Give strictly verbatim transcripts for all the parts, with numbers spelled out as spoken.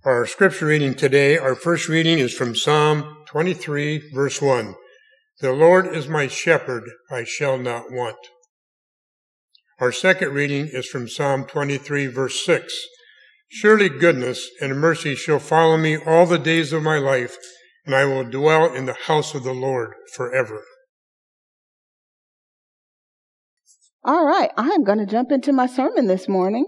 Our scripture reading today, our first reading is from Psalm twenty-three, verse one. The Lord is my shepherd, I shall not want. Our second reading is from Psalm twenty-three, verse six. Surely goodness and mercy shall follow me all the days of my life, and I will dwell in the house of the Lord forever. All right, I'm going to jump into my sermon this morning.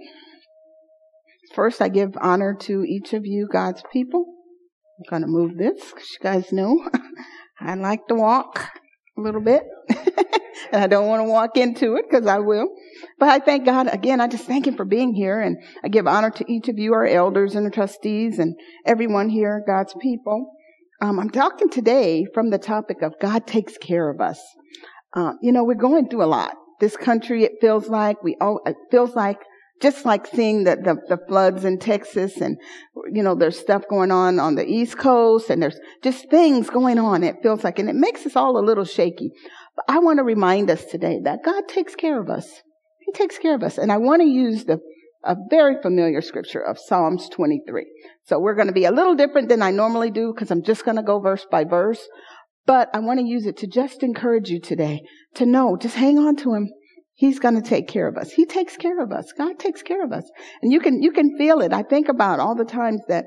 First, I give honor to each of you, God's people. I'm going to move this because you guys know I like to walk a little bit. And I don't want to walk into it because I will. But I thank God, again, I just thank Him for being here. And I give honor to each of you, our elders and the trustees and everyone here, God's people. Um, I'm talking today from the topic of God takes care of us. Uh, you know, we're going through a lot. This country, it feels like we, oh, it feels like just like seeing the, the, the floods in Texas and, you know, there's stuff going on on the East Coast and there's just things going on. It feels like, and it makes us all a little shaky. But I want to remind us today that God takes care of us. He takes care of us. And I want to use the, a very familiar scripture of Psalms twenty-three. So we're going to be a little different than I normally do because I'm just going to go verse by verse. But I want to use it to just encourage you today to know, just hang on to Him. He's going to take care of us. He takes care of us. God takes care of us. And you can, you can feel it. I think about all the times that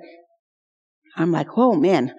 I'm like, oh man,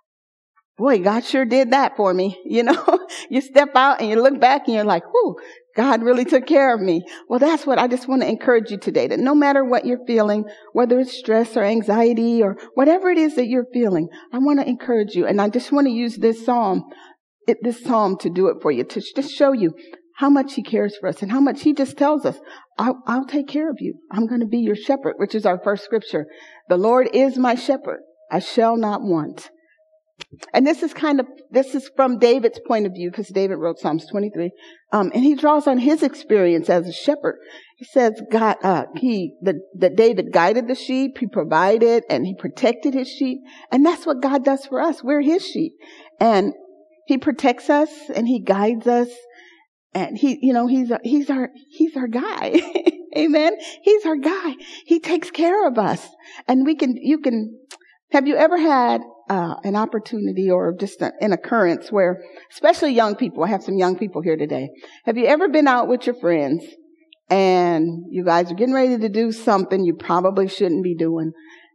boy, God sure did that for me. You know, you step out and you look back and you're like, whoo, God really took care of me. Well, that's what I just want to encourage you today, that no matter what you're feeling, whether it's stress or anxiety or whatever it is that you're feeling, I want to encourage you. And I just want to use this psalm, it, this psalm to do it for you, to just show you how much He cares for us and how much He just tells us, I'll, I'll take care of you. I'm going to be your shepherd, which is our first scripture. The Lord is my shepherd. I shall not want. And this is kind of, this is from David's point of view, because David wrote Psalms twenty-three. Um, and he draws on his experience as a shepherd. He says God, uh, he, that, that David guided the sheep, he provided, and he protected his sheep. And that's what God does for us. We're His sheep. And He protects us and He guides us. And he, you know, he's, he's our, he's our guy. Amen. He's our guy. He takes care of us. And we can, you can, have you ever had, uh, an opportunity or just a, an occurrence where, especially young people, I have some young people here today. Have you ever been out with your friends and you guys are getting ready to do something you probably shouldn't be doing?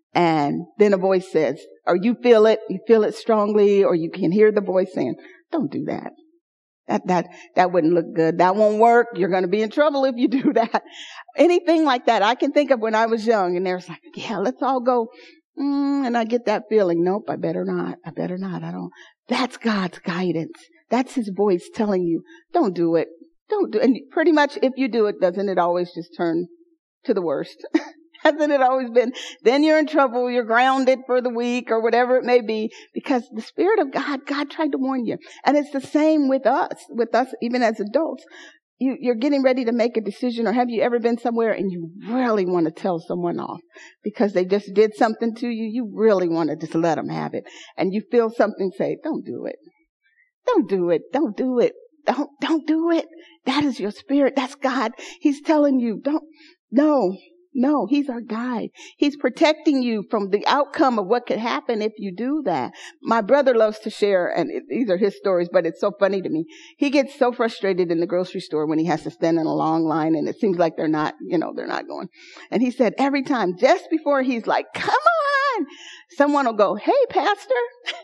And then a voice says, or you feel it, you feel it strongly, or you can hear the voice saying, don't do that. That, that, that wouldn't look good. That won't work. You're going to be in trouble if you do that. Anything like that. I can think of when I was young and there's like, yeah, let's all go. Mm, and I get that feeling. Nope, I better not. I better not. I don't. That's God's guidance. That's His voice telling you, don't do it. Don't do it. And pretty much if you do it, doesn't it always just turn to the worst? Hasn't it always been? Then you're in trouble. You're grounded for the week or whatever it may be, because the Spirit of God, God tried to warn you. And it's the same with us, with us, even as adults. You, you're getting ready to make a decision, or have you ever been somewhere and you really want to tell someone off because they just did something to you? You really want to just let them have it. And you feel something say, don't do it. Don't do it. Don't do it. Don't, don't do it. That is your spirit. That's God. He's telling you, don't, no. No, He's our guide. He's protecting you from the outcome of what could happen if you do that. My brother loves to share, and it, these are his stories, but it's so funny to me. He gets so frustrated in the grocery store when he has to stand in a long line, and it seems like they're not, you know, they're not going. And he said every time, just before he's like, come on, someone will go, hey, pastor,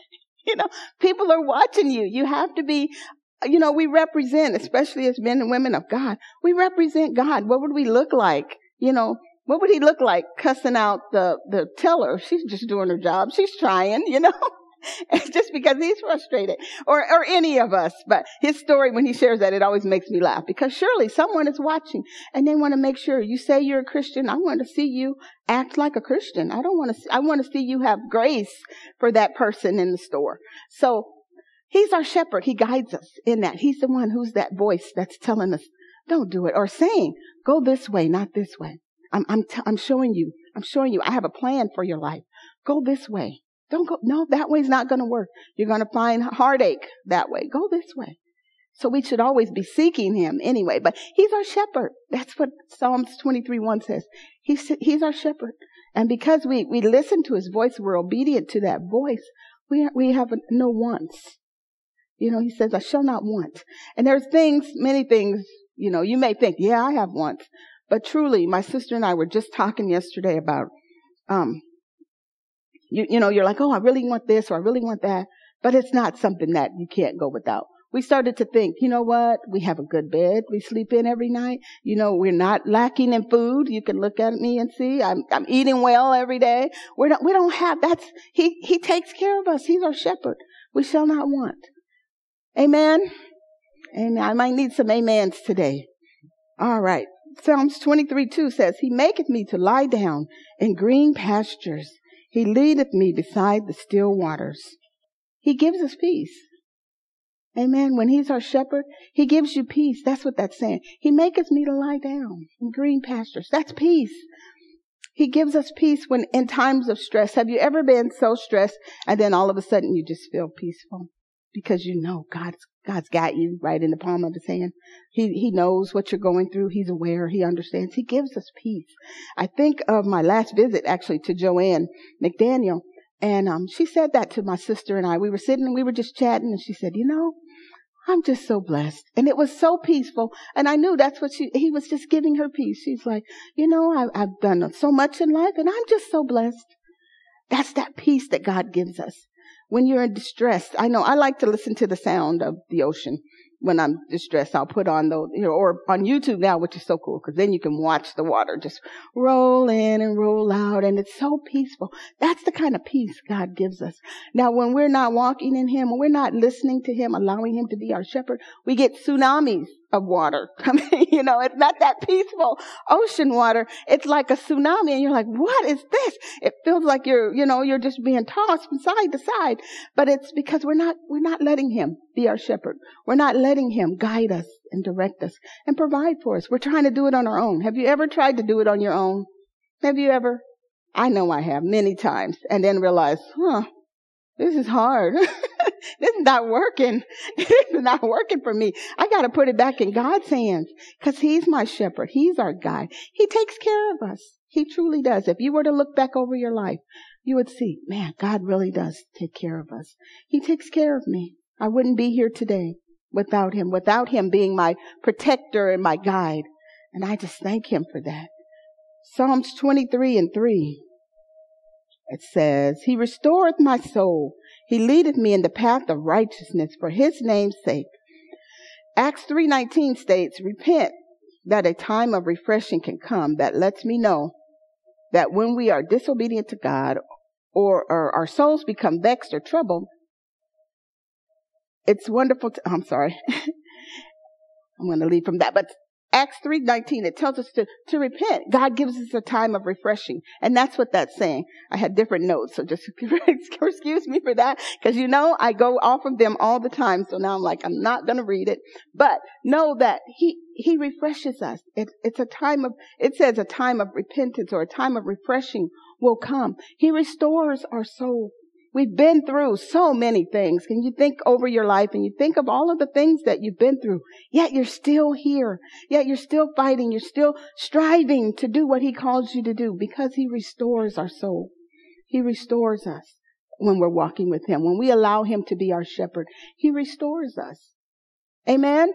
you know, people are watching you. You have to be, you know, we represent, especially as men and women of God, we represent God. What would we look like? You know, what would He look like cussing out the, the teller? She's just doing her job. She's trying, you know, just because he's frustrated, or, or any of us. But his story, when he shares that, it always makes me laugh, because surely someone is watching and they want to make sure you say you're a Christian. I want to see you act like a Christian. I don't want to, I want to see you have grace for that person in the store. So He's our shepherd. He guides us in that. He's the one who's that voice that's telling us, don't do it, or saying, go this way, not this way. I'm, I'm, t- I'm showing you, I'm showing you, I have a plan for your life. Go this way. Don't go, no, that way's not going to work. You're going to find heartache that way. Go this way. So we should always be seeking Him anyway, but He's our shepherd. That's what Psalms twenty-three one says. He's, he's our shepherd. And because we, we listen to his voice, we're obedient to that voice, we, we have no wants. You know, he says, I shall not want. And there's things, many things, you know, you may think, yeah, I have wants. But truly, my sister and I were just talking yesterday about, um, you, you know, you're like, oh, I really want this or I really want that. But it's not something that you can't go without. We started to think, you know what? We have a good bed we sleep in every night. You know, we're not lacking in food. You can look at me and see I'm, I'm eating well every day. We don't, we don't have, that's, he, he takes care of us. He's our shepherd. We shall not want. Amen. Amen. I might need some amens today. All right. Psalms twenty-three two says, he maketh me to lie down in green pastures. He leadeth me beside the still waters. He gives us peace. Amen. When he's our shepherd, he gives you peace. That's what that's saying. He maketh me to lie down in green pastures. That's peace. He gives us peace when in times of stress. Have you ever been so stressed and then all of a sudden you just feel peaceful? Because you know God's God's got you right in the palm of his hand. He he knows what you're going through. He's aware. He understands. He gives us peace. I think of my last visit actually to Joanne McDaniel. And um, she said that to my sister and I. We were sitting and we were just chatting. And she said, you know, I'm just so blessed. And it was so peaceful. And I knew that's what she, he was just giving her peace. She's like, you know, I, I've done so much in life and I'm just so blessed. That's that peace that God gives us. When you're in distress, I know I like to listen to the sound of the ocean. When I'm distressed, I'll put on those, you know, or on YouTube now, which is so cool because then you can watch the water just roll in and roll out and it's so peaceful. That's the kind of peace God gives us. Now, when we're not walking in him, when we're not listening to him, allowing him to be our shepherd, we get tsunamis of water. I mean, you know, it's not that peaceful ocean water. It's like a tsunami and you're like, what is this? It feels like you're, you know, you're just being tossed from side to side. But it's because we're not, we're not letting him be our shepherd. We're not letting him guide us and direct us and provide for us. We're trying to do it on our own. Have you ever tried to do it on your own? Have you ever? I know I have many times and then realized, huh, this is hard. This is not working. This is not working for me. I got to put it back in God's hands because he's my shepherd. He's our guide. He takes care of us. He truly does. If you were to look back over your life, you would see, man, God really does take care of us. He takes care of me. I wouldn't be here today without him, without him being my protector and my guide. And I just thank him for that. Psalms twenty-three and three. It says, he restoreth my soul. He leadeth me in the path of righteousness for his name's sake. Acts three nineteen states, repent that a time of refreshing can come that lets me know that when we are disobedient to God or, or our souls become vexed or troubled, it's wonderful to, I'm sorry. I'm going to leave from that, but Acts three nineteen, it tells us to, to repent. God gives us a time of refreshing. And that's what that's saying. I had different notes, so just excuse me for that. Because you know, I go off of them all the time. So now I'm like, I'm not going to read it. But know that he, he refreshes us. It, it's a time of, it says a time of repentance or a time of refreshing will come. He restores our soul. We've been through so many things. Can you think over your life and you think of all of the things that you've been through, yet you're still here, yet you're still fighting, you're still striving to do what he calls you to do because he restores our soul. He restores us when we're walking with him. When we allow him to be our shepherd, he restores us. Amen.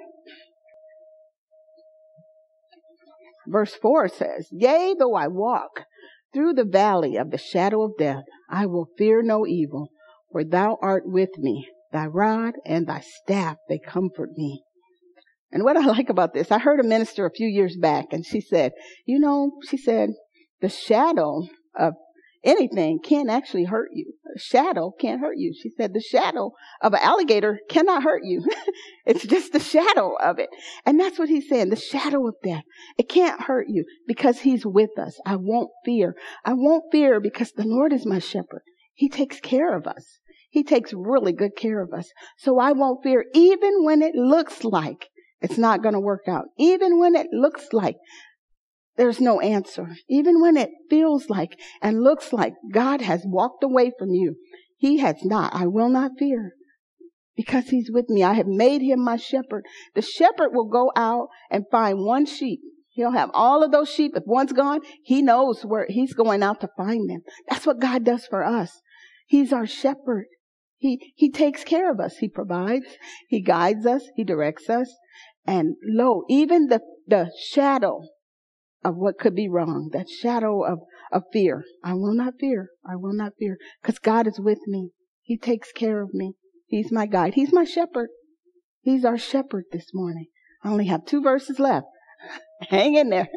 Verse four says, yea, though I walk through the valley of the shadow of death, I will fear no evil, for thou art with me. Thy rod and thy staff, they comfort me. And what I like about this, I heard a minister a few years back, and she said, you know, she said, the shadow of anything can't actually hurt you. A shadow can't hurt you. She said, the shadow of an alligator cannot hurt you. It's just the shadow of it. And that's what he's saying, the shadow of death. It can't hurt you because he's with us. I won't fear. I won't fear because the Lord is my shepherd. He takes care of us. He takes really good care of us. So I won't fear even when it looks like it's not going to work out. Even when it looks like there's no answer. Even when it feels like and looks like God has walked away from you. He has not. I will not fear because he's with me. I have made him my shepherd. The shepherd will go out and find one sheep He'll have all of those sheep. If one's gone, he knows where he's going out to find them. That's what God does for us. He's our shepherd. He, he takes care of us. He provides. He guides us. He directs us. And lo, even the, the shadow of what could be wrong, that shadow of, of fear, I will not fear. I will not fear. Because God is with me. He takes care of me. He's my guide. He's my shepherd. He's our shepherd this morning. I only have two verses left. Hang in there.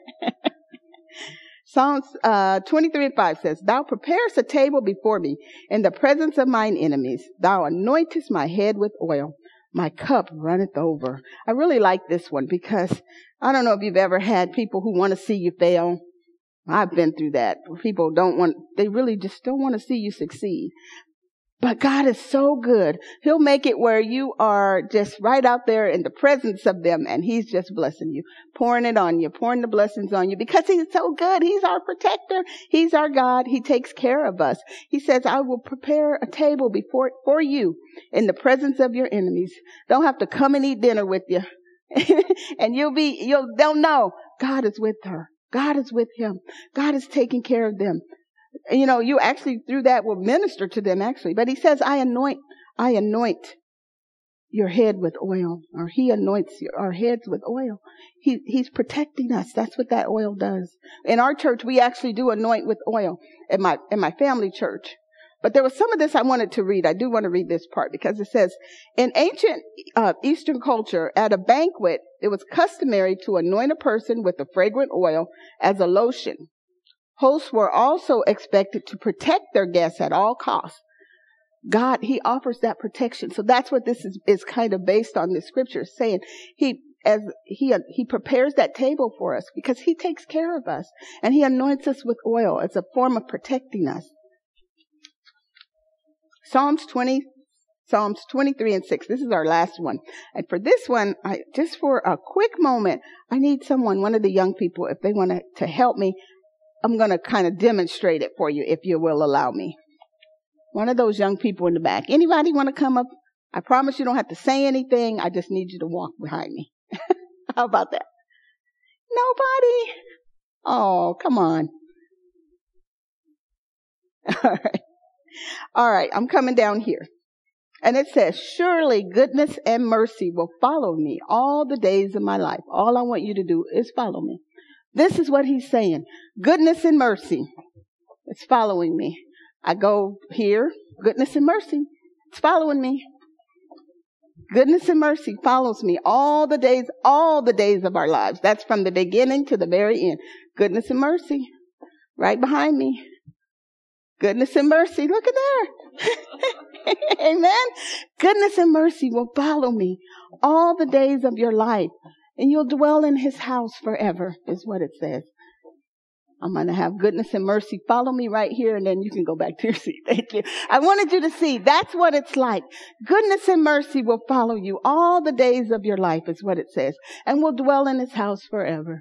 Psalms uh, twenty-three and five says, Thou preparest a table before me in the presence of mine enemies. Thou anointest my head with oil. My cup runneth over. I really like this one because I don't know if you've ever had people who want to see you fail. I've been through that. People don't want, they really just don't want to see you succeed. But God is so good. He'll make it where you are just right out there in the presence of them, and He's just blessing you, pouring it on you, pouring the blessings on you because He's so good. He's our protector. He's our God. He takes care of us. He says, I will prepare a table before for you in the presence of your enemies. They'll have to come and eat dinner with you. And you'll be, you'll, they'll know God is with her. God is with him. God is taking care of them. You know, you actually through that will minister to them actually. But He says, I anoint, I anoint your head with oil, or He anoints your, our heads with oil. He, he's protecting us. That's what that oil does. In our church, we actually do anoint with oil in my, in my family church. But there was some of this I wanted to read. I do want to read this part because it says, in ancient uh, Eastern culture, at a banquet, it was customary to anoint a person with a fragrant oil as a lotion. Hosts were also expected to protect their guests at all costs. God, He offers that protection. So that's what this is, is kind of based on the scripture saying. He, as he, he prepares that table for us because He takes care of us and He anoints us with oil as a form of protecting us. Psalms twenty, Psalms twenty-three and six. This is our last one. And for this one, I, just for a quick moment, I need someone, one of the young people, if they want to, to help me. I'm going to kind of demonstrate it for you, if you will allow me. One of those young people in the back. Anybody want to come up? I promise you don't have to say anything. I just need you to walk behind me. How about that? Nobody? Oh, come on. All right. All right. I'm coming down here. And it says, surely goodness and mercy will follow me all the days of my life. All I want you to do is follow me. This is what He's saying. Goodness and mercy. It's following me. I go here. Goodness and mercy. It's following me. Goodness and mercy follows me all the days, all the days of our lives. That's from the beginning to the very end. Goodness and mercy. Right behind me. Goodness and mercy. Look at there. Amen. Goodness and mercy will follow me all the days of your life. And you'll dwell in His house forever, is what it says. I'm going to have goodness and mercy follow me right here, and then you can go back to your seat. Thank you. I wanted you to see that's what it's like. Goodness and mercy will follow you all the days of your life, is what it says. And we'll dwell in His house forever.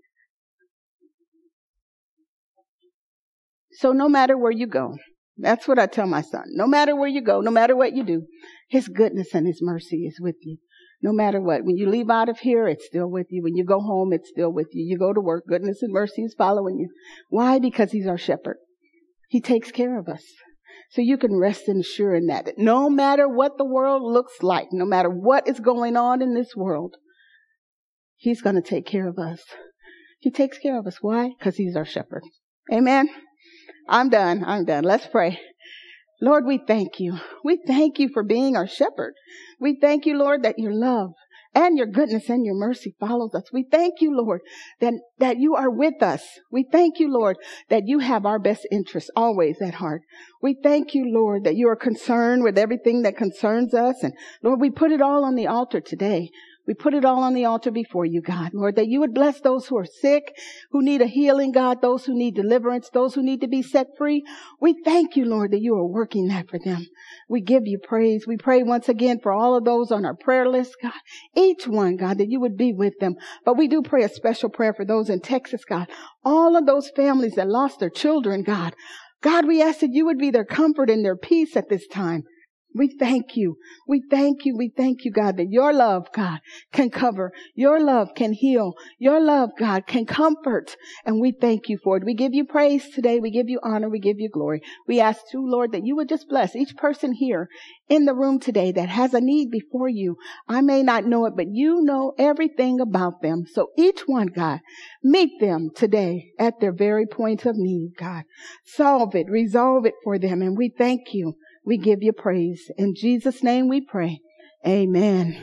So no matter where you go, that's what I tell my son. No matter where you go, no matter what you do, His goodness and His mercy is with you. No matter what. When you leave out of here, it's still with you. When you go home, it's still with you. You go to work, goodness and mercy is following you. Why? Because He's our shepherd. He takes care of us. So you can rest and assure in that. that no matter what the world looks like, no matter what is going on in this world, He's going to take care of us. He takes care of us. Why? Because He's our shepherd. Amen. I'm done. I'm done. Let's pray. Lord, we thank you. We thank you for being our shepherd. We thank you, Lord, that your love and your goodness and your mercy follows us. We thank you, Lord, that, that you are with us. We thank you, Lord, that you have our best interests always at heart. We thank you, Lord, that you are concerned with everything that concerns us. And Lord, we put it all on the altar today. We put it all on the altar before you, God, Lord, that you would bless those who are sick, who need a healing, God, those who need deliverance, those who need to be set free. We thank you, Lord, that you are working that for them. We give you praise. We pray once again for all of those on our prayer list, God, each one, God, that you would be with them. But we do pray a special prayer for those in Texas, God, all of those families that lost their children, God. God, we ask that you would be their comfort and their peace at this time. We thank you. We thank you. We thank you, God, that your love, God, can cover. Your love can heal. Your love, God, can comfort. And we thank you for it. We give you praise today. We give you honor. We give you glory. We ask too, Lord, that you would just bless each person here in the room today that has a need before you. I may not know it, but you know everything about them. So each one, God, meet them today at their very point of need, God. Solve it, resolve it for them. And we thank you. We give you praise. In Jesus' name we pray. Amen.